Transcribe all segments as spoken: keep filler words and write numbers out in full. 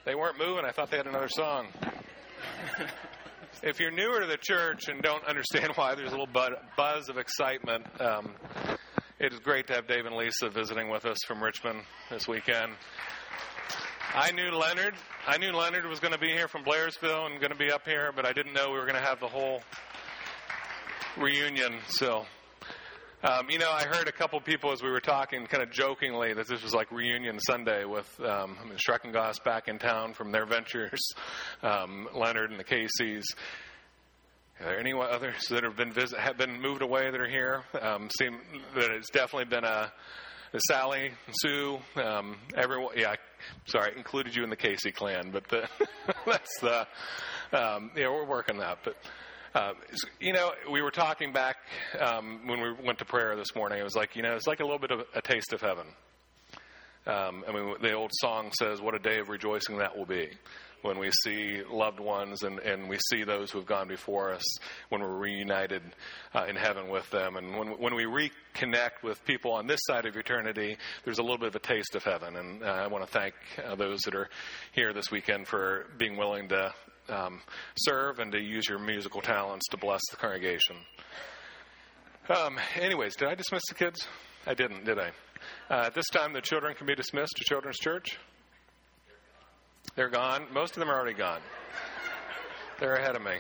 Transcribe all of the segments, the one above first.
They weren't moving. I thought they had another song. If you're newer to the church and don't understand why there's a little buzz of excitement, um, it is great to have Dave and Lisa visiting with us from Richmond this weekend. I knew Leonard. I knew Leonard was going to be here from Blairsville and going to be up here, but I didn't know we were going to have the whole reunion. So, um, you know, I heard a couple people as we were talking, kind of jokingly, that this was like reunion Sunday with um, I mean, Schreckengoss back in town from their ventures, um, Leonard and the Caseys. Are there any others that have been visit, have been moved away that are here? Um, seem that it's definitely been a, a Sally, Sue, um, everyone. Yeah, sorry, included you in the Casey clan, but the, that's the um, yeah, we're working that, but. Uh, you know, we were talking back um, when we went to prayer this morning. It was like, you know, it's like a little bit of a taste of heaven. Um, I mean, the old song says, what a day of rejoicing that will be when we see loved ones and, and we see those who have gone before us, when we're reunited uh, in heaven with them. And when, when we reconnect with people on this side of eternity, there's a little bit of a taste of heaven. And uh, I want to thank uh, those that are here this weekend for being willing to Um, serve and to use your musical talents to bless the congregation. Um, anyways, did I dismiss the kids? I didn't, did I? Uh, at this time, the children can be dismissed to Children's Church. They're gone. Most of them are already gone. They're ahead of me.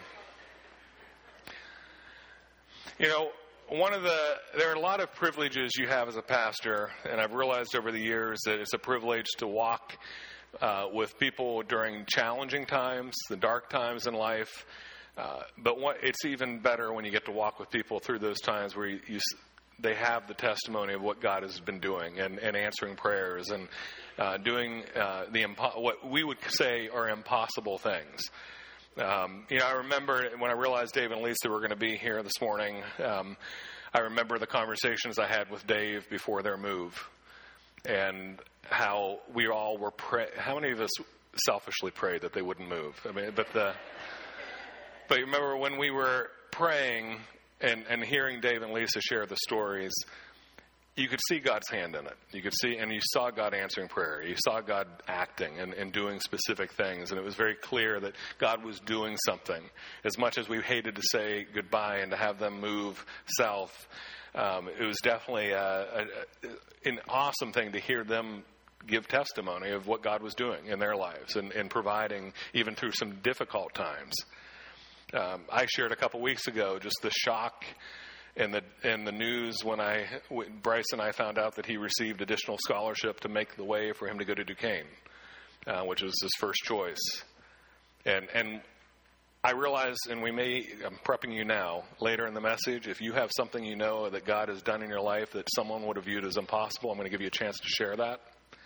You know, one of the, there are a lot of privileges you have as a pastor, and I've realized over the years that it's a privilege to walk Uh, with people during challenging times, the dark times in life. Uh, but what, it's even better when you get to walk with people through those times where you, you, they have the testimony of what God has been doing and, and answering prayers and uh, doing uh, the impo- what we would say are impossible things. Um, you know, I remember when I realized Dave and Lisa were going to be here this morning, um, I remember the conversations I had with Dave before their move. And how we all were pray. How many of us selfishly prayed that they wouldn't move? I mean, but the. But you remember when we were praying and, and hearing Dave and Lisa share the stories, you could see God's hand in it. You could see, and you saw God answering prayer. You saw God acting and, and doing specific things, and it was very clear that God was doing something. As much as we hated to say goodbye and to have them move south. Um, it was definitely a, a, an awesome thing to hear them give testimony of what God was doing in their lives and, and providing even through some difficult times. Um, I shared a couple weeks ago just the shock in the in the news when I Bryce and I found out that he received additional scholarship to make the way for him to go to Duquesne, uh, which was his first choice. And and I realize, and we may, I'm prepping you now, later in the message, if you have something you know that God has done in your life that someone would have viewed as impossible, I'm going to give you a chance to share that.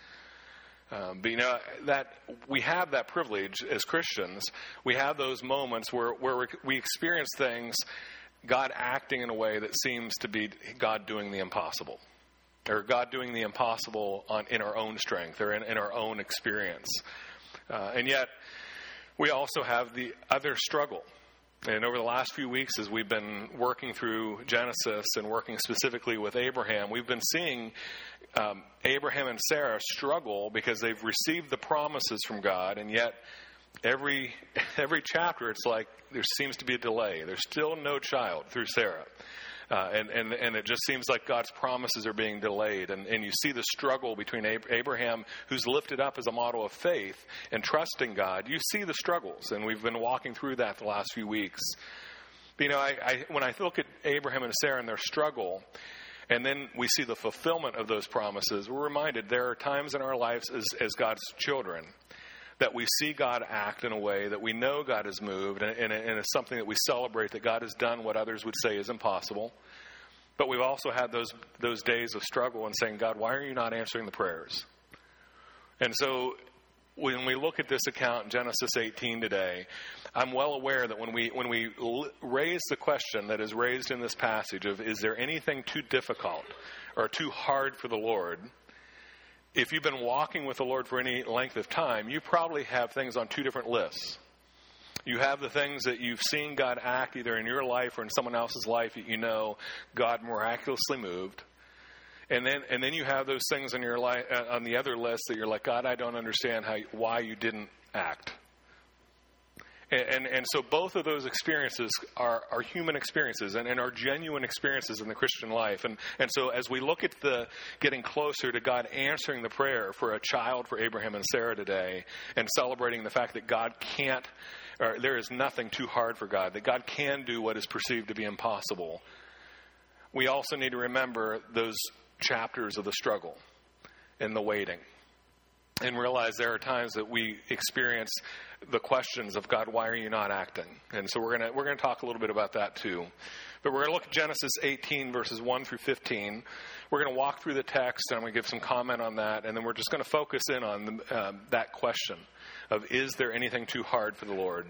Um, but you know, that we have that privilege as Christians. We have those moments where, where we experience things, God acting in a way that seems to be God doing the impossible. Or God doing the impossible on, in our own strength or in, in our own experience. Uh, and yet, we also have the other struggle. And over the last few weeks, as we've been working through Genesis and working specifically with Abraham, we've been seeing um, Abraham and Sarah struggle because they've received the promises from God, and yet every every chapter it's like there seems to be a delay. There's still no child through Sarah. Uh, and, and, and it just seems like God's promises are being delayed. And, and you see the struggle between Abraham, who's lifted up as a model of faith and trusting God. You see the struggles, and we've been walking through that the last few weeks. But, you know, I, I, when I look at Abraham and Sarah and their struggle, and then we see the fulfillment of those promises, we're reminded there are times in our lives as, as God's children that we see God act in a way that we know God has moved, and, and, and it's something that we celebrate, that God has done what others would say is impossible. But we've also had those those days of struggle and saying, God, why are you not answering the prayers? And so when we look at this account in Genesis eighteen today, I'm well aware that when we when we raise the question that is raised in this passage of, is there anything too difficult or too hard for the Lord? If you've been walking with the Lord for any length of time, you probably have things on two different lists. You have the things that you've seen God act either in your life or in someone else's life that you know God miraculously moved. And then and then you have those things on your li- uh, on the other list that you're like, God, I don't understand how why you didn't act. And, and and so both of those experiences are, are human experiences and, and are genuine experiences in the Christian life. And and so as we look at the getting closer to God answering the prayer for a child for Abraham and Sarah today, and celebrating the fact that God can't, or there is nothing too hard for God, that God can do what is perceived to be impossible, we also need to remember those chapters of the struggle and the waiting. And realize there are times that we experience the questions of God, why are you not acting? And so we're gonna we're gonna talk a little bit about that too. But we're gonna look at Genesis eighteen verses one through fifteen. We're gonna walk through the text and I'm gonna give some comment on that, and then we're just gonna focus in on the, uh, that question of, is there anything too hard for the Lord?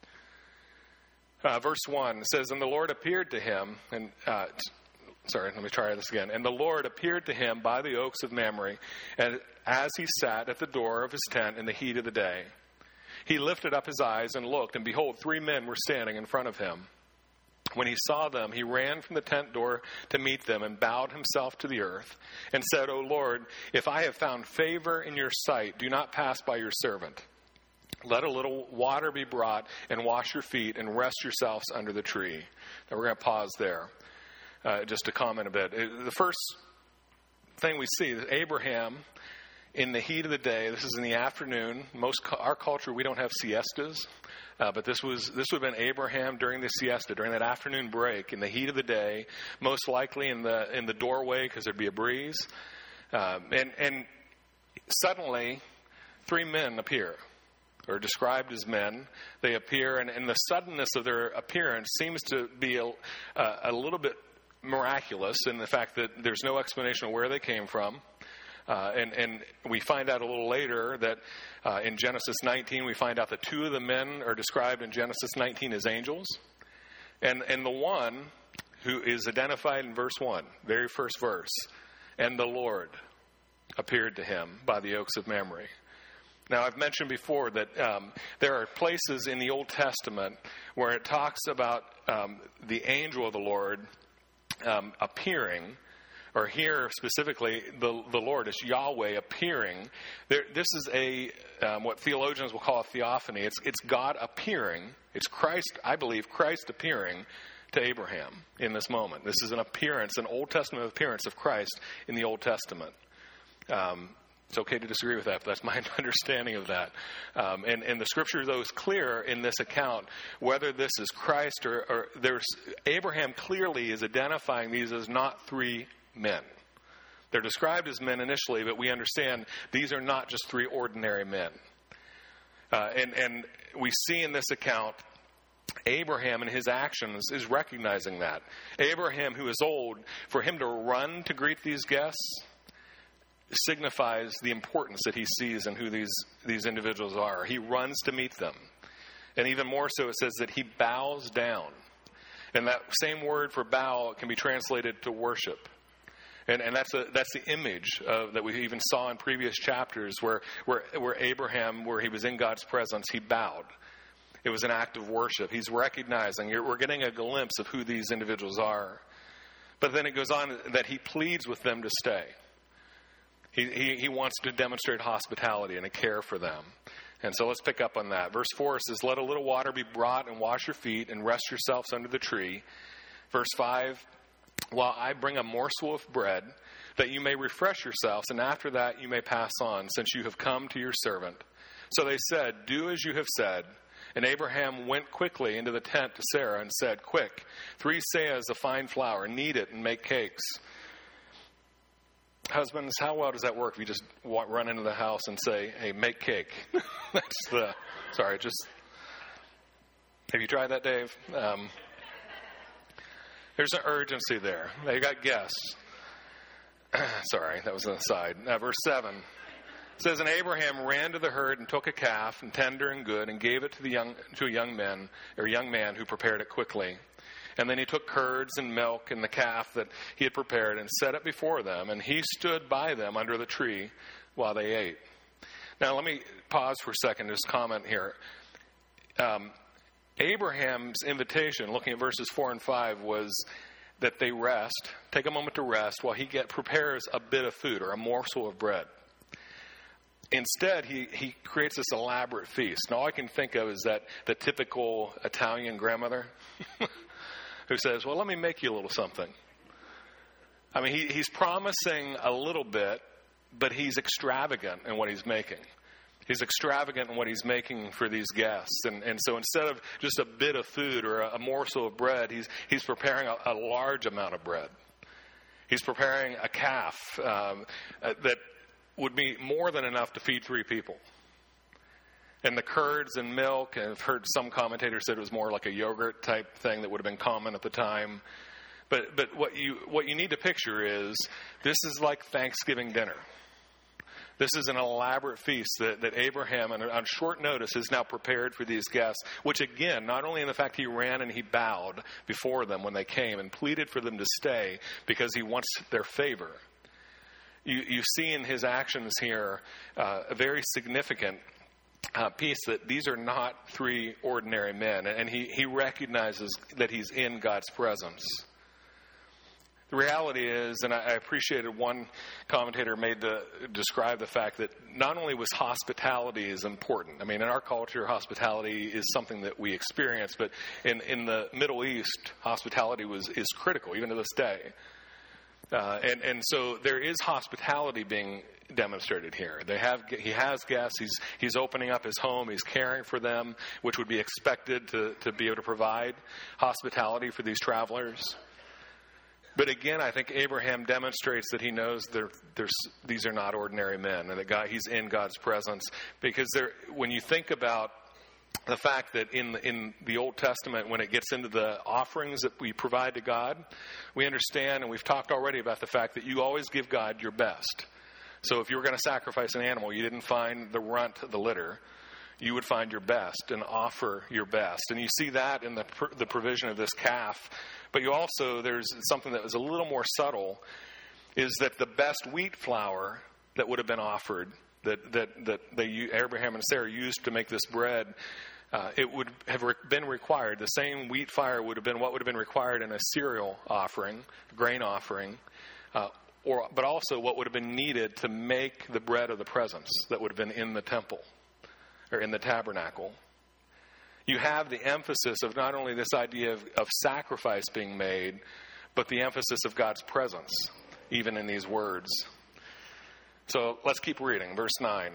Uh, verse one says, and the Lord appeared to him, and uh, Sorry, let me try this again. And the Lord appeared to him by the oaks of Mamre, and as he sat at the door of his tent in the heat of the day. He lifted up his eyes and looked, and behold, three men were standing in front of him. When he saw them, he ran from the tent door to meet them and bowed himself to the earth and said, O Lord, if I have found favor in your sight, do not pass by your servant. Let a little water be brought and wash your feet and rest yourselves under the tree. Now we're going to pause there. Uh, just to comment a bit. The first thing we see is Abraham in the heat of the day. This is in the afternoon. Most our culture, we don't have siestas, uh, but this was this would have been Abraham during the siesta, during that afternoon break, in the heat of the day, most likely in the in the doorway because there'd be a breeze, um, and and suddenly three men appear. Or described as men. They appear, and, and the suddenness of their appearance seems to be a, a, a little bit miraculous in the fact that there's no explanation of where they came from. Uh, and, and we find out a little later that uh, in Genesis nineteen, we find out that two of the men are described in Genesis nineteen as angels. And, and the one who is identified in verse one, very first verse, and the Lord appeared to him by the oaks of Mamre. Now, I've mentioned before that um, there are places in the Old Testament where it talks about um, the angel of the Lord Um, appearing, or here specifically, the the Lord is Yahweh appearing. There, this is a um, what theologians will call a theophany. It's it's God appearing. It's Christ, I believe, Christ appearing to Abraham in this moment. This is an appearance, an Old Testament appearance of Christ in the Old Testament. Um, It's okay to disagree with that, but that's my understanding of that. Um, and, and the scripture, though, is clear in this account, whether this is Christ or, or there's Abraham clearly is identifying these as not three men. They're described as men initially, but we understand these are not just three ordinary men. Uh, and, and we see in this account, Abraham and his actions is recognizing that. Abraham, who is old, for him to run to greet these guests signifies the importance that he sees in who these, these individuals are. He runs to meet them. And even more so, it says that he bows down. And that same word for bow can be translated to worship. And, and that's a, that's the image of, that we even saw in previous chapters where, where, where Abraham, where he was in God's presence, he bowed. It was an act of worship. He's recognizing, we're getting a glimpse of who these individuals are. But then it goes on that he pleads with them to stay. He, he he wants to demonstrate hospitality and a care for them. And so let's pick up on that. Verse four says, let a little water be brought and wash your feet and rest yourselves under the tree. Verse five, while I bring a morsel of bread, that you may refresh yourselves, and after that you may pass on, since you have come to your servant. So they said, do as you have said. And Abraham went quickly into the tent to Sarah and said, quick, three seahs of fine flour, knead it and make cakes. Husbands, how well does that work if you just walk, run into the house and say, hey, make cake? That's the, sorry, just, have you tried that, Dave? Um, there's an urgency there. They got guests. Sorry, that was an aside. Uh, verse seven it says, and Abraham ran to the herd and took a calf, and tender and good, and gave it to the young to a young man, or young man who prepared it quickly. And then he took curds and milk and the calf that he had prepared and set it before them. And he stood by them under the tree while they ate. Now, let me pause for a second and just comment here. Um, Abraham's invitation, looking at verses four and five, was that they rest, take a moment to rest while he get, prepares a bit of food or a morsel of bread. Instead, he, he creates this elaborate feast. And all I can think of is that the typical Italian grandmother who says, well, let me make you a little something. I mean, he, he's promising a little bit, but he's extravagant in what he's making. He's extravagant in what he's making for these guests. And, and so instead of just a bit of food or a, a morsel of bread, he's, he's preparing a, a large amount of bread. He's preparing a calf um, uh, that would be more than enough to feed three people. And the curds and milk, and I've heard some commentators said it was more like a yogurt type thing that would have been common at the time. But but what you what you need to picture is this is like Thanksgiving dinner. This is an elaborate feast that, that Abraham, on short notice, has now prepared for these guests, which again, not only in the fact he ran and he bowed before them when they came and pleaded for them to stay because he wants their favor. You, you see in his actions here uh, a very significant uh, piece that these are not three ordinary men, and he, he recognizes that he's in God's presence. The reality is, and I appreciated one commentator made the describe the fact that not only was hospitality is important. I mean, in our culture, hospitality is something that we experience, but in, in the Middle East, hospitality was is critical, even to this day. Uh, and, and so there is hospitality being demonstrated here. They have he has guests. He's he's opening up his home. He's caring for them, which would be expected to to be able to provide hospitality for these travelers. But again, I think Abraham demonstrates that he knows there, there's, these are not ordinary men, and that God, he's in God's presence. Because there, when you think about the fact that in the, in the Old Testament, when it gets into the offerings that we provide to God, we understand, and we've talked already about the fact that you always give God your best. So if you were going to sacrifice an animal, you didn't find the runt of the litter. You would find your best and offer your best. And you see that in the the provision of this calf. But you also, there's something that was a little more subtle, is that the best wheat flour that would have been offered, that that, that they, Abraham and Sarah used to make this bread, uh, it would have been required. The same wheat flour would have been what would have been required in a cereal offering, grain offering, uh, or but also what would have been needed to make the bread of the presence that would have been in the temple or in the tabernacle. You have the emphasis of not only this idea of, of sacrifice being made, but the emphasis of God's presence, even in these words. So let's keep reading. Verse nine.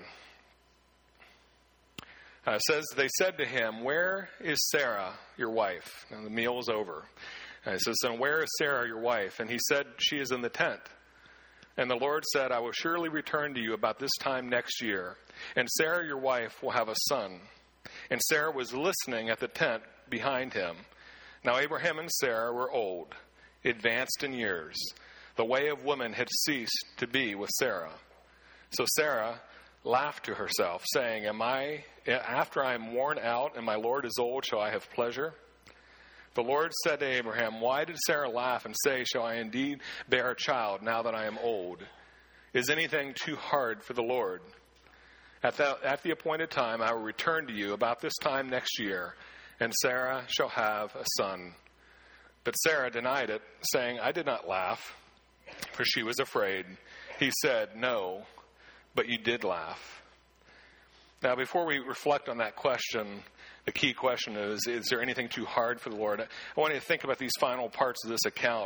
Uh, it says, they said to him, where is Sarah, your wife? And the meal is over. And it says, and where is Sarah, your wife? And he said, she is in the tent. And the Lord said, I will surely return to you about this time next year, and Sarah, your wife, will have a son. And Sarah was listening at the tent behind him. Now Abraham and Sarah were old, advanced in years. The way of women had ceased to be with Sarah. So Sarah laughed to herself, saying, Am I, after I am worn out and my Lord is old, shall I have pleasure? The Lord said to Abraham, why did Sarah laugh and say, shall I indeed bear a child now that I am old? Is anything too hard for the Lord? At the, at the appointed time, I will return to you about this time next year, and Sarah shall have a son. But Sarah denied it, saying, I did not laugh, for she was afraid. He said, no, but you did laugh. Now, before we reflect on that question, the key question is, is there anything too hard for the Lord? I want you to think about these final parts of this account.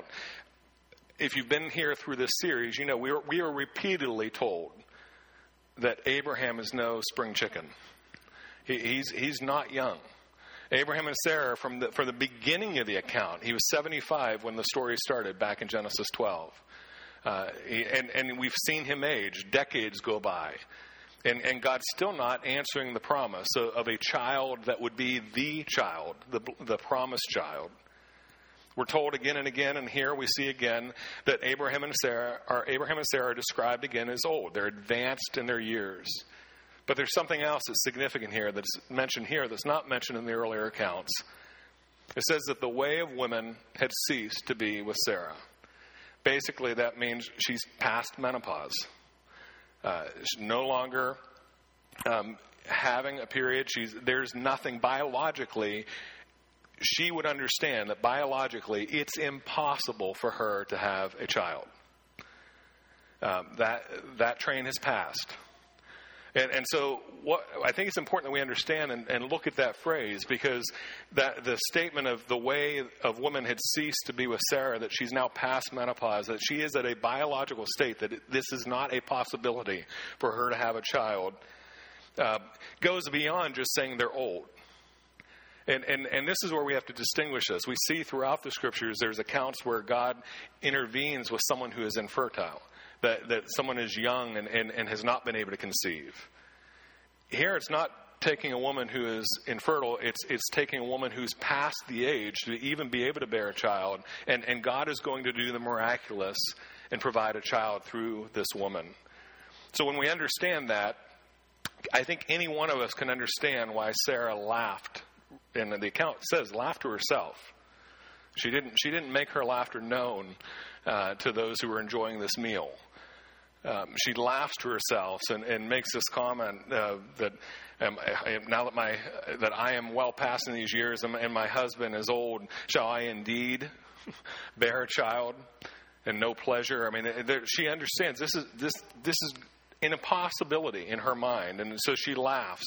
If you've been here through this series, you know we are, we are repeatedly told that Abraham is no spring chicken. He, he's he's not young. Abraham and Sarah, from the from the beginning of the account, he was seventy-five when the story started back in Genesis twelve. Uh, he, and, and we've seen him age. Decades go by. And, and God's still not answering the promise of, of a child that would be the child, the, the promised child. We're told again and again, and here we see again that Abraham and Sarah are Abraham and Sarah are described again as old. They're advanced in their years. But there's something else that's significant here that's mentioned here that's not mentioned in the earlier accounts. It says that the way of women had ceased to be with Sarah. Basically, that means she's past menopause. Uh, she's no longer um, having a period. She's there's nothing biologically she would understand that biologically it's impossible for her to have a child. Um, that that train has passed. And, and so what I think it's important that we understand and, and look at that phrase, because that the statement of the way of woman had ceased to be with Sarah, that she's now past menopause, that she is at a biological state, that it, this is not a possibility for her to have a child, uh, goes beyond just saying they're old. And, and and this is where we have to distinguish this. We see throughout the Scriptures there's accounts where God intervenes with someone who is infertile, that, that someone is young and, and, and has not been able to conceive. Here it's not taking a woman who is infertile, it's it's taking a woman who's past the age to even be able to bear a child, and, and God is going to do the miraculous and provide a child through this woman. So when we understand that, I think any one of us can understand why Sarah laughed. And the account says laughed to herself. She didn't. She didn't make her laughter known uh, to those who were enjoying this meal. Um, she laughs to herself and, and makes this comment uh, that um, I, now that my that I am well past in these years and, and my husband is old, shall I indeed bear a child and no pleasure? I mean, there, she understands this is this this is an impossibility in her mind, and so she laughs.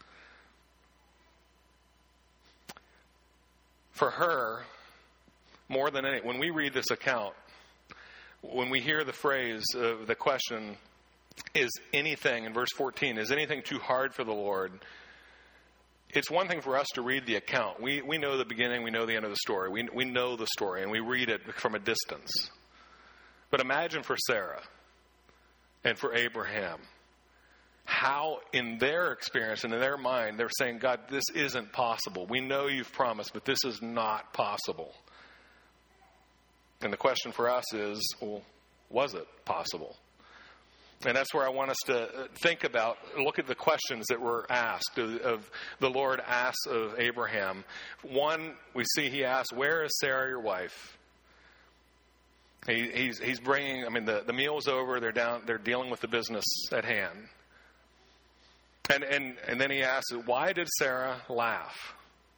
For her, more than any, when we read this account, when we hear the phrase, uh, the question, is anything, in verse fourteen, is anything too hard for the Lord? It's one thing for us to read the account. We we know the beginning, we know the end of the story. We we know the story, and we read it from a distance. But imagine for Sarah and for Abraham, how in their experience and in their mind, they're saying, God, this isn't possible. We know you've promised, but this is not possible. And the question for us is, well, was it possible? And that's where I want us to think about, look at the questions that were asked, of, of the Lord asked of Abraham. One, we see he asked, where is Sarah, your wife? He, he's, he's bringing, I mean, the, the meal's over, they're down, they're dealing with the business at hand. And, and and then he asks, why did Sarah laugh?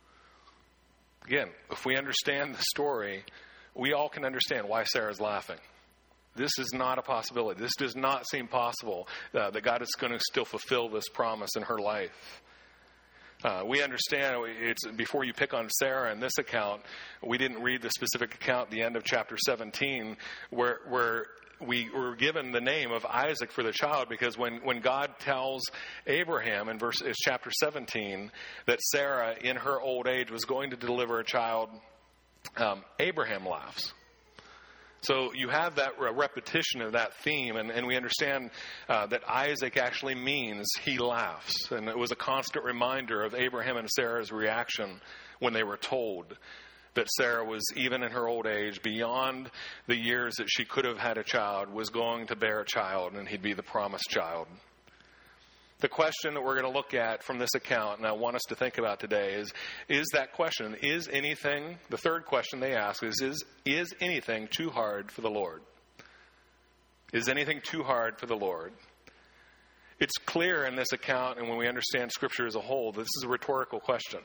Again, if we understand the story, we all can understand why Sarah's laughing. This is not a possibility. This does not seem possible uh, that God is going to still fulfill this promise in her life. Uh, we understand, it's before you pick on Sarah in this account, we didn't read the specific account at the end of chapter seventeen, where where we were given the name of Isaac for the child, because when, when God tells Abraham in verse is chapter seventeen that Sarah in her old age was going to deliver a child, um, Abraham laughs. So you have that repetition of that theme, and, and we understand uh, that Isaac actually means he laughs. And it was a constant reminder of Abraham and Sarah's reaction when they were told that Sarah was, even in her old age, beyond the years that she could have had a child, was going to bear a child, and he'd be the promised child. The question that we're going to look at from this account, and I want us to think about today, is, is that question, is anything, the third question they ask is, is, is anything too hard for the Lord? Is anything too hard for the Lord? It's clear in this account, and when we understand Scripture as a whole, this is a rhetorical question.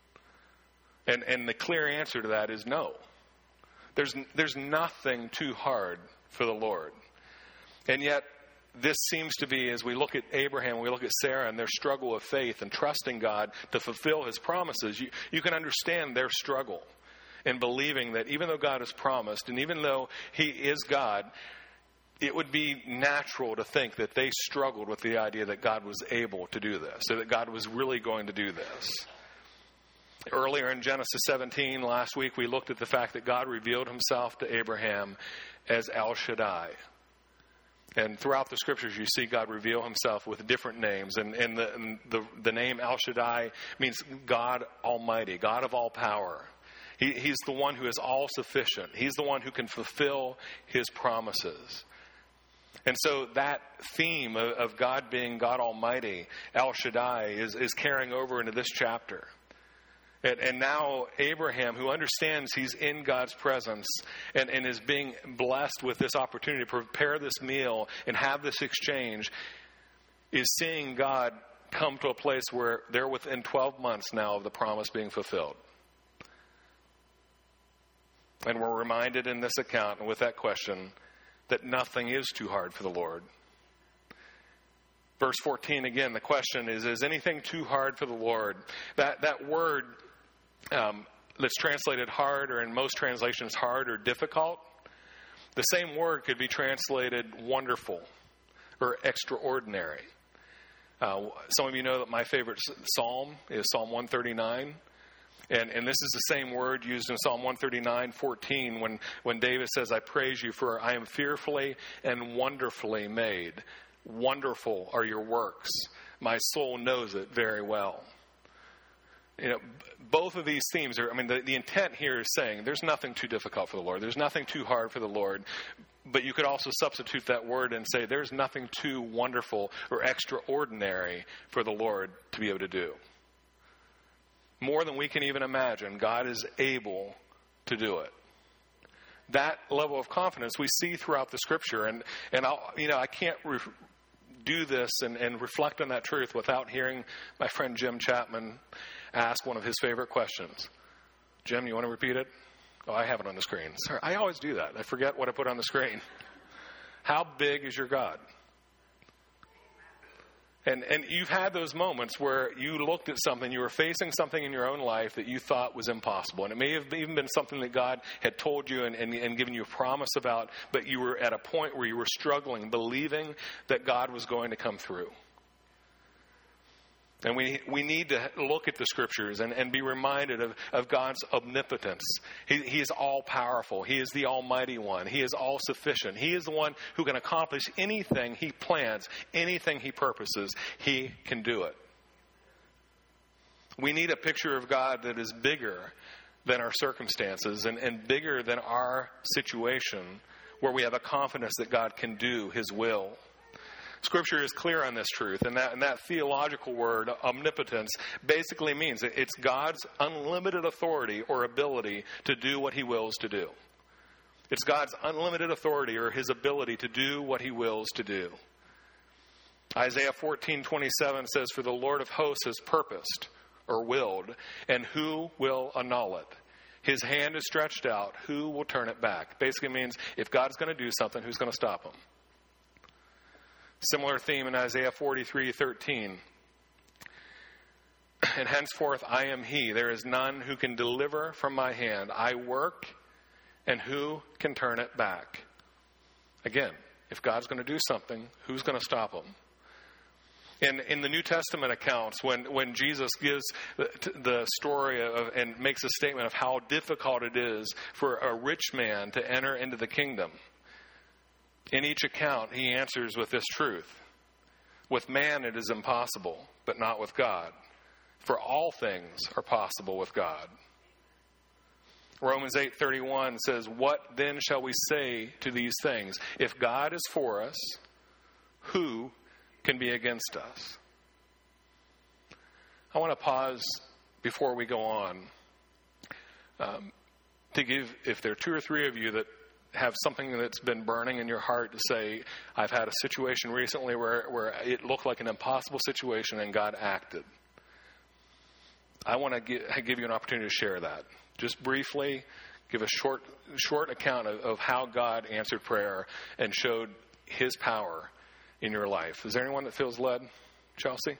And and the clear answer to that is no. There's there's nothing too hard for the Lord. And yet, this seems to be, as we look at Abraham, we look at Sarah and their struggle of faith and trusting God to fulfill his promises, you, you can understand their struggle in believing that even though God has promised, and even though he is God, it would be natural to think that they struggled with the idea that God was able to do this, or that God was really going to do this. Earlier in Genesis seventeen, last week, we looked at the fact that God revealed himself to Abraham as El Shaddai. And throughout the Scriptures, you see God reveal himself with different names. And, and, the, and the, the name El Shaddai means God Almighty, God of all power. He, he's the one who is all-sufficient. He's the one who can fulfill his promises. And so that theme of, of God being God Almighty, El Shaddai, is, is carrying over into this chapter. And, and now Abraham, who understands he's in God's presence and, and is being blessed with this opportunity to prepare this meal and have this exchange, is seeing God come to a place where they're within twelve months now of the promise being fulfilled. And we're reminded in this account and with that question that nothing is too hard for the Lord. Verse fourteen, again, the question is, is anything too hard for the Lord? That that word um, that's translated hard, or in most translations hard or difficult, the same word could be translated wonderful or extraordinary. Uh, some of you know that my favorite psalm is Psalm one thirty-nine. And, and this is the same word used in Psalm one thirty-nine fourteen when, when David says, I praise you, for I am fearfully and wonderfully made. Wonderful are your works. My soul knows it very well. You know, both of these themes are, I mean, the, the intent here is saying there's nothing too difficult for the Lord. There's nothing too hard for the Lord. But you could also substitute that word and say there's nothing too wonderful or extraordinary for the Lord to be able to do. More than we can even imagine, God is able to do it. That level of confidence we see throughout the Scripture. And, and I'll, you know, I can't re- do this and, and reflect on that truth without hearing my friend Jim Chapman ask one of his favorite questions. Jim, you want to repeat it? Oh, I have it on the screen. Sorry, I always do that. I forget what I put on the screen. How big is your God? And and you've had those moments where you looked at something, you were facing something in your own life that you thought was impossible. And it may have even been something that God had told you and, and, and given you a promise about, but you were at a point where you were struggling, believing that God was going to come through. And we we need to look at the Scriptures and, and be reminded of, of God's omnipotence. He, he is all-powerful. He is the Almighty One. He is all-sufficient. He is the one who can accomplish anything He plans, anything He purposes. He can do it. We need a picture of God that is bigger than our circumstances and, and bigger than our situation, where we have a confidence that God can do His will. Scripture is clear on this truth, and that, and that theological word, omnipotence, basically means that it's God's unlimited authority or ability to do what He wills to do. It's God's unlimited authority or His ability to do what He wills to do. Isaiah fourteen twenty-seven says, for the Lord of hosts has purposed or willed, and who will annul it? His hand is stretched out, who will turn it back? Basically means if God's going to do something, who's going to stop Him? Similar theme in Isaiah forty-three thirteen. And henceforth I am He. There is none who can deliver from my hand. I work, and who can turn it back? Again, if God's going to do something, who's going to stop Him? In, in the New Testament accounts, when, when Jesus gives the, the story of and makes a statement of how difficult it is for a rich man to enter into the kingdom, in each account, he answers with this truth. With man it is impossible, but not with God. For all things are possible with God. Romans eight thirty-one says, what then shall we say to these things? If God is for us, who can be against us? I want to pause before we go on um, to give, if there are two or three of you that have something that's been burning in your heart, to say, I've had a situation recently where, where it looked like an impossible situation and God acted. I want to give, give you an opportunity to share that. Just briefly, give a short short account of, of how God answered prayer and showed His power in your life. Is there anyone that feels led? Chelsea?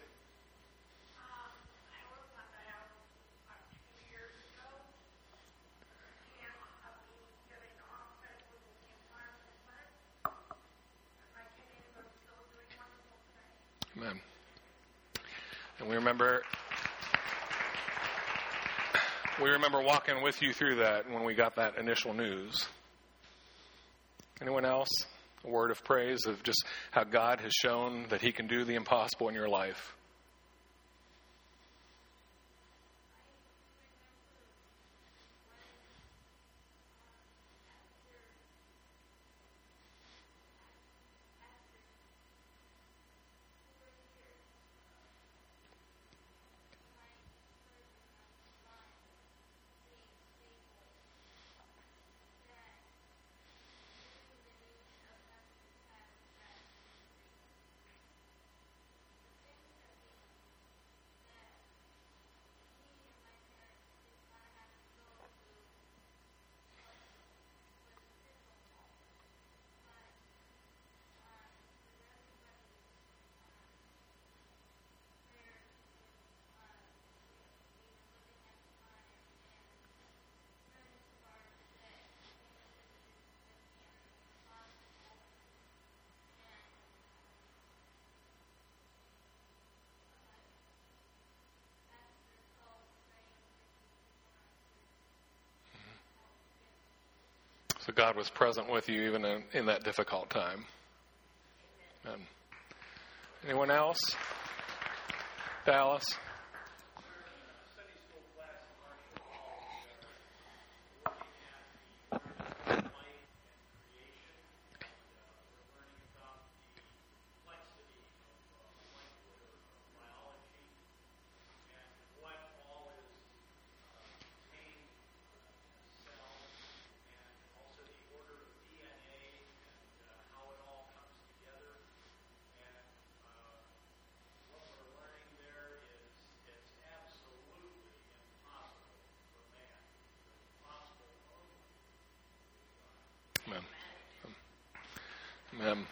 Amen. And we remember we remember walking with you through that when we got that initial news. Anyone else? A word of praise of just how God has shown that He can do the impossible in your life. So God was present with you even in, in that difficult time. And anyone else? Dallas? Um,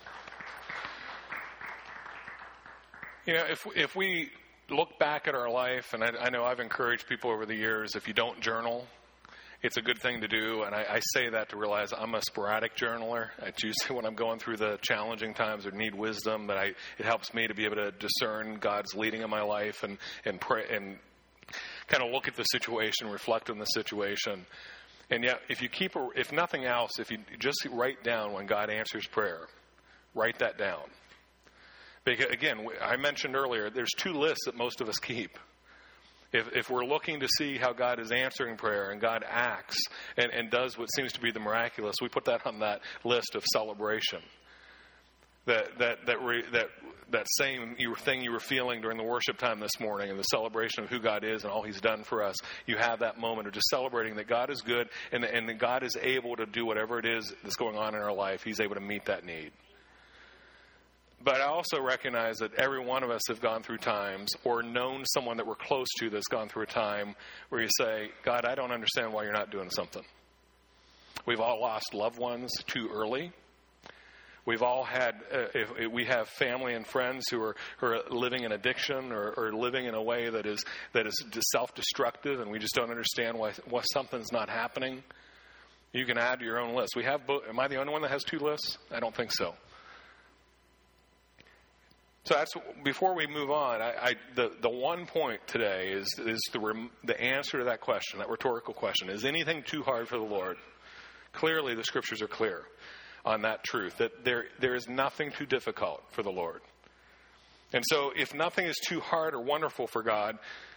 you know, if if we look back at our life, and I, I know I've encouraged people over the years, if you don't journal, it's a good thing to do. And I, I say that to realize I'm a sporadic journaler. It's usually when I'm going through the challenging times or need wisdom that I it helps me to be able to discern God's leading in my life and and pray and kind of look at the situation, reflect on the situation. And yet, if you keep, a, if nothing else, if you just write down when God answers prayer, write that down. Because again, I mentioned earlier, there's two lists that most of us keep. If, if we're looking to see how God is answering prayer and God acts and, and does what seems to be the miraculous, we put that on that list of celebration. That that that re, that that same thing you were feeling during the worship time this morning and the celebration of who God is and all He's done for us, you have that moment of just celebrating that God is good and, and that God is able to do whatever it is that's going on in our life. He's able to meet that need. But I also recognize that every one of us have gone through times or known someone that we're close to that's gone through a time where you say, God, I don't understand why you're not doing something. We've all lost loved ones too early. We've all had, uh, if, if we have family and friends who are, who are living in addiction or, or living in a way that is that is self-destructive, and we just don't understand why, why something's not happening. You can add to your own list. We have. Bo- Am I the only one that has two lists? I don't think so. So that's before we move on. I, I, the the one point today is is the rem, the answer to that question, that rhetorical question: is anything too hard for the Lord? Clearly, the Scriptures are clear on that truth, that there there is nothing too difficult for the Lord. And so if nothing is too hard or wonderful for God,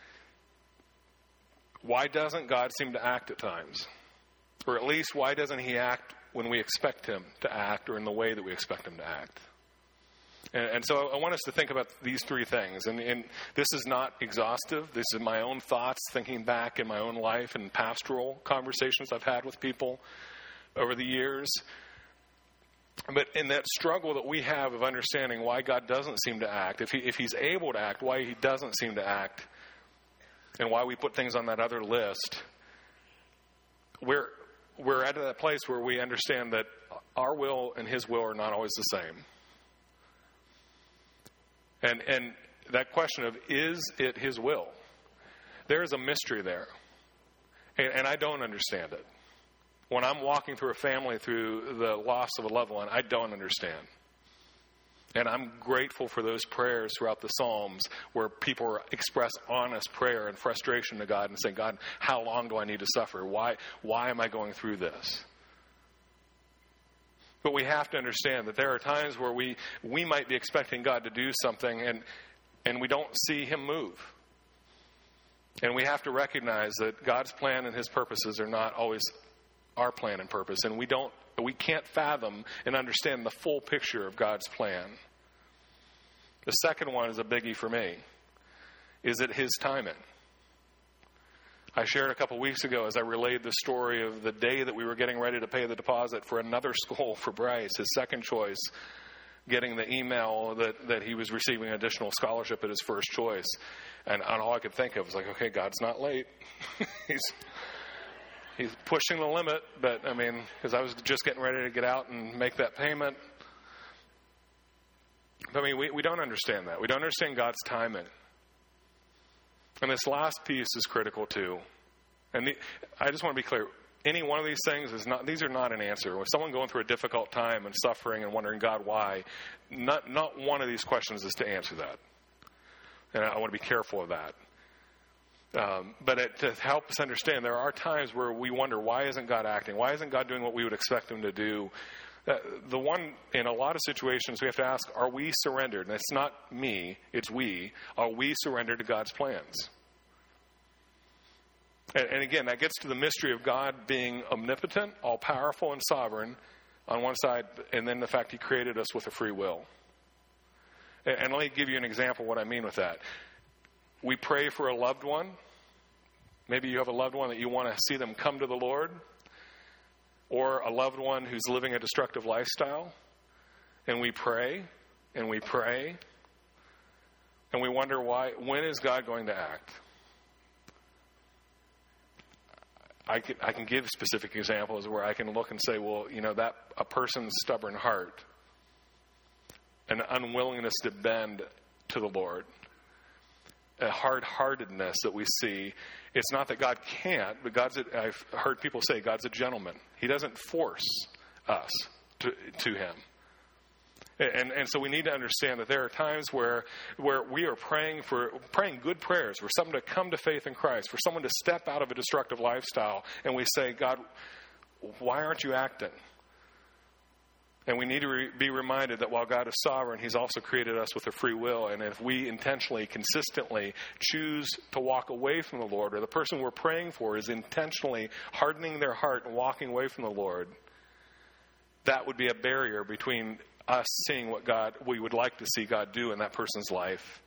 why doesn't God seem to act at times? Or at least why doesn't He act when we expect Him to act or in the way that we expect Him to act? And, and so I want us to think about these three things. And, and this is not exhaustive. This is my own thoughts, thinking back in my own life and pastoral conversations I've had with people over the years. But in that struggle that we have of understanding why God doesn't seem to act, if he if he's able to act, why He doesn't seem to act, and why we put things on that other list, we're we're at that place where we understand that our will and His will are not always the same. And and that question of, is it His will? There is a mystery there, and, and I don't understand it. When I'm walking through a family through the loss of a loved one, I don't understand. And I'm grateful for those prayers throughout the Psalms where people express honest prayer and frustration to God and say, God, how long do I need to suffer? Why, why am I going through this? But we have to understand that there are times where we, we might be expecting God to do something and, and we don't see Him move. And we have to recognize that God's plan and His purposes are not always our plan and purpose, and we don't, we can't fathom and understand the full picture of God's plan. The second one is a biggie for me. Is it His timing? I shared a couple weeks ago as I relayed the story of the day that we were getting ready to pay the deposit for another school for Bryce, his second choice, getting the email that, that he was receiving an additional scholarship at his first choice. And, and all I could think of was like, okay, God's not late. He's He's pushing the limit, but I mean, because I was just getting ready to get out and make that payment. But I mean, we, we don't understand that. We don't understand God's timing. And this last piece is critical too. And the, I just want to be clear. Any one of these things is not, these are not an answer. With someone going through a difficult time and suffering and wondering, God, why? Not, not one of these questions is to answer that. And I want to be careful of that. Um, but it, to help us understand, there are times where we wonder, why isn't God acting? Why isn't God doing what we would expect him to do? Uh, the one, in a lot of situations, we have to ask, are we surrendered? And it's not me, it's we. Are we surrendered to God's plans? And, and again, that gets to the mystery of God being omnipotent, all-powerful, and sovereign on one side, and then the fact he created us with a free will. And, and let me give you an example of what I mean with that. We pray for a loved one. Maybe you have a loved one that you want to see them come to the Lord, or a loved one who's living a destructive lifestyle. And we pray, and we pray, and we wonder why, when is God going to act? I can, I can give specific examples where I can look and say, well, you know, that a person's stubborn heart, an unwillingness to bend to the Lord, a hard-heartedness that we see. It's not that God can't, but God's a, I've heard people say God's a gentleman. He doesn't force us to, to him. And, and so we need to understand that there are times where where we are praying for praying good prayers, for someone to come to faith in Christ, for someone to step out of a destructive lifestyle, and we say, God, why aren't you acting? And we need to re- be reminded that while God is sovereign, he's also created us with a free will. And if we intentionally, consistently choose to walk away from the Lord, or the person we're praying for is intentionally hardening their heart and walking away from the Lord, that would be a barrier between us seeing what God we would like to see God do in that person's life.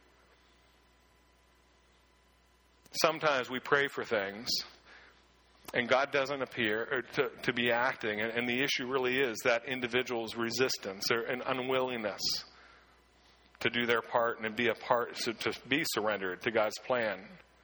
Sometimes we pray for things, and God doesn't appear or to, to be acting. And, and the issue really is that individual's resistance or an unwillingness to do their part and be a part, to, to be surrendered to God's plan.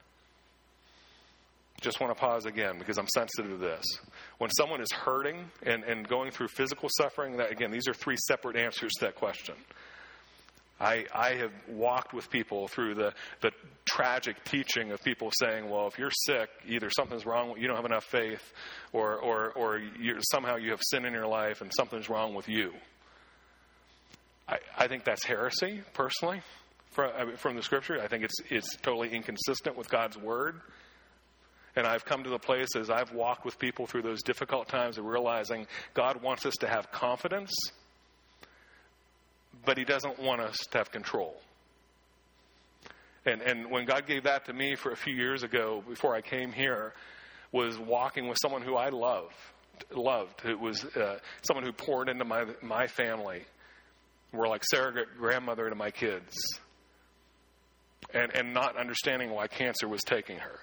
Just want to pause again because I'm sensitive to this. When someone is hurting and, and going through physical suffering, that again, these are three separate answers to that question. I, I have walked with people through the, the tragic teaching of people saying, well, if you're sick, either something's wrong, you don't have enough faith, or or, or you're, somehow you have sin in your life and something's wrong with you. I, I think that's heresy, personally, from, from the Scripture. I think it's it's totally inconsistent with God's Word. And I've come to the place as I've walked with people through those difficult times of realizing God wants us to have confidence, but he doesn't want us to have control. And and when God gave that to me for a few years ago, before I came here, was walking with someone who I love, loved. It was uh, someone who poured into my my family. We're like surrogate grandmother to my kids. And and not understanding why cancer was taking her.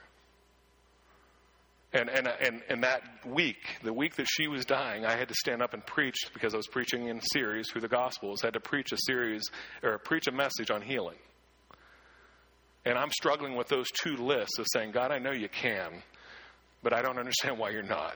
And, and and and that week, the week that she was dying, I had to stand up and preach because I was preaching in series through the Gospels. I had to preach a series or preach a message on healing. And I'm struggling with those two lists of saying, God, I know you can, but I don't understand why you're not.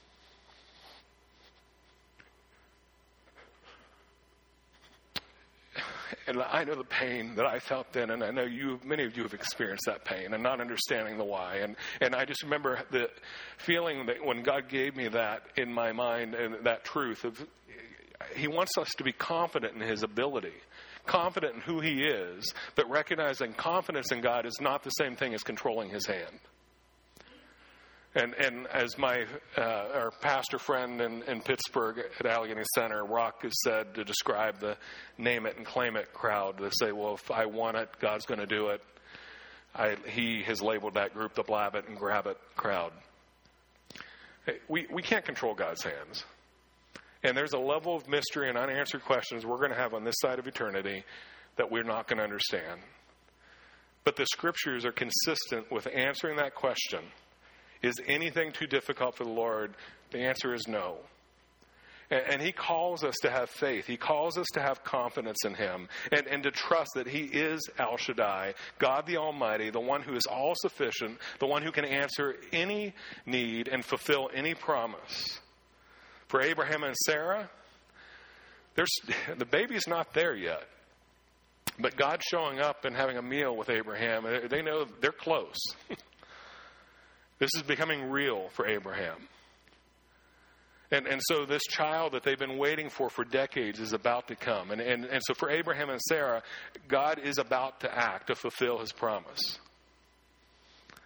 And I know the pain that I felt then, and I know you, many of you have experienced that pain and not understanding the why. And, and I just remember the feeling that when God gave me that in my mind and that truth of, he wants us to be confident in his ability, confident in who he is, but recognizing confidence in God is not the same thing as controlling his hand. And and as my uh, our pastor friend in, in Pittsburgh at Allegheny Center, Rock, has said to describe the name it and claim it crowd, they say, well, if I want it, God's going to do it. I, he has labeled that group the blab it and grab it crowd. Hey, we, we can't control God's hands. And there's a level of mystery and unanswered questions we're going to have on this side of eternity that we're not going to understand. But the Scriptures are consistent with answering that question. Is anything too difficult for the Lord? The answer is no. And, and he calls us to have faith. He calls us to have confidence in him and, and to trust that he is El Shaddai, God the Almighty, the one who is all-sufficient, the one who can answer any need and fulfill any promise. For Abraham and Sarah, there's, the baby's not there yet. But God showing up and having a meal with Abraham, they know they're close. This is becoming real for Abraham. And and so this child that they've been waiting for for decades is about to come. And, and, and so for Abraham and Sarah, God is about to act to fulfill his promise.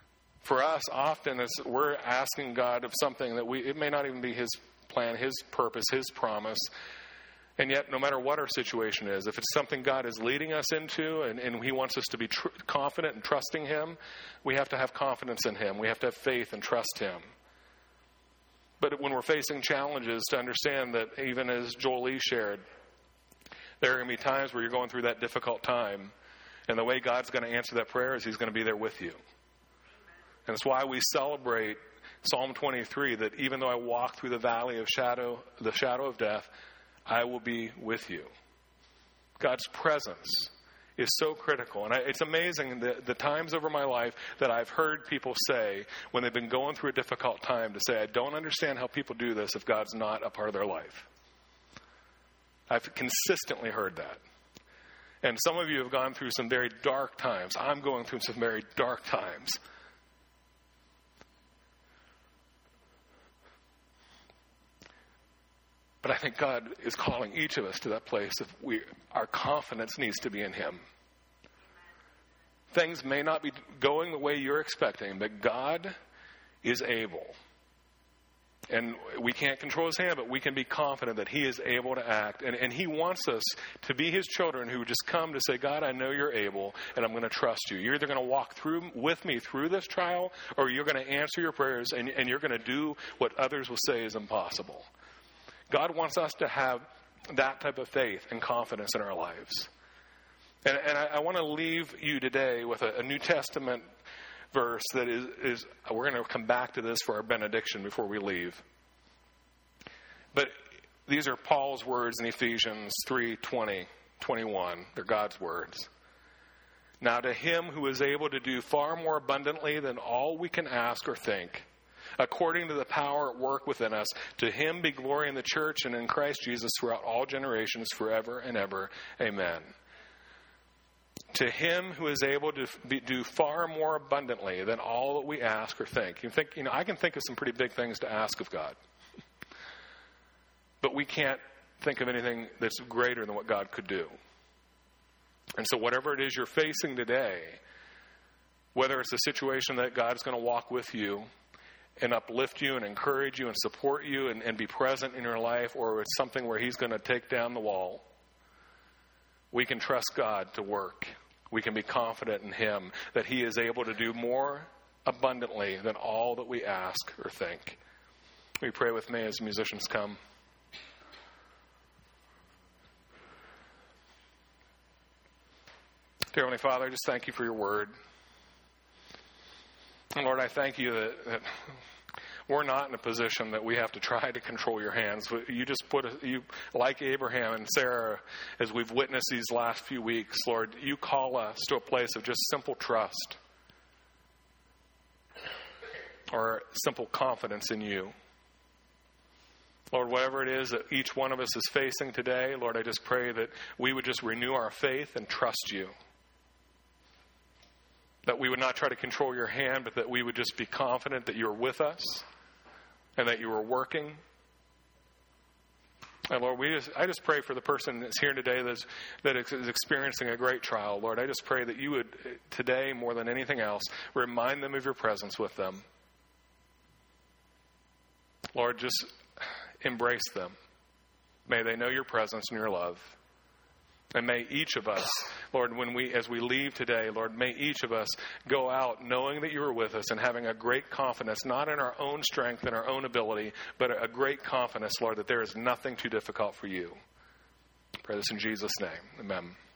for us, often as we're asking God of something that we, it may not even be His plan, His purpose, His promise. And yet, no matter what our situation is, if it's something God is leading us into and, and He wants us to be tr- confident and trusting Him, we have to have confidence in Him. We have to have faith and trust Him. But when we're facing challenges, to understand that even as Joel Lee shared, there are going to be times where you're going through that difficult time, and the way God's going to answer that prayer is He's going to be there with you. And it's why we celebrate Psalm twenty-three, that even though I walk through the valley of shadow, the shadow of death, I will be with you. God's presence is so critical. And I, it's amazing the, the times over my life that I've heard people say when they've been going through a difficult time to say, I don't understand how people do this if God's not a part of their life. I've consistently heard that. And some of you have gone through some very dark times. I'm going through some very dark times. But I think God is calling each of us to that place of we, our confidence needs to be in Him. Things may not be going the way you're expecting, but God is able. And we can't control His hand, but we can be confident that He is able to act. And, and He wants us to be His children who just come to say, God, I know you're able, and I'm going to trust you. You're either going to walk through with me through this trial, or you're going to answer your prayers, and, and you're going to do what others will say is impossible. God wants us to have that type of faith and confidence in our lives. And, and I, I want to leave you today with a, a New Testament verse that is, is, we're going to come back to this for our benediction before we leave. But these are Paul's words in Ephesians three twenty, twenty-one. They're God's words. Now to Him who is able to do far more abundantly than all we can ask or think, according to the power at work within us, to Him be glory in the church and in Christ Jesus throughout all generations, forever and ever. Amen. To Him who is able to be, do far more abundantly than all that we ask or think. You think, you know, I can think of some pretty big things to ask of God, but we can't think of anything that's greater than what God could do. And so, whatever it is you're facing today, whether it's a situation that God's going to walk with you and uplift you and encourage you and support you and, and be present in your life, or it's something where He's going to take down the wall, we can trust God to work. We can be confident in Him that He is able to do more abundantly than all that we ask or think. Will you pray with me as musicians come? Dear Heavenly Father, I just thank You for Your word. And Lord, I thank You that, that we're not in a position that we have to try to control Your hands. You just put, a, you like Abraham and Sarah, as we've witnessed these last few weeks, Lord, You call us to a place of just simple trust or simple confidence in You. Lord, whatever it is that each one of us is facing today, Lord, I just pray that we would just renew our faith and trust You. That we would not try to control Your hand, but that we would just be confident that You're with us and that You are working. And Lord, we just, I just pray for the person that's here today that's, that is experiencing a great trial. Lord, I just pray that You would today, more than anything else, remind them of Your presence with them. Lord, just embrace them. May they know Your presence and Your love. And may each of us, Lord, when we, as we leave today, Lord, may each of us go out knowing that You are with us and having a great confidence, not in our own strength and our own ability, but a great confidence, Lord, that there is nothing too difficult for You. I pray this in Jesus' name. Amen.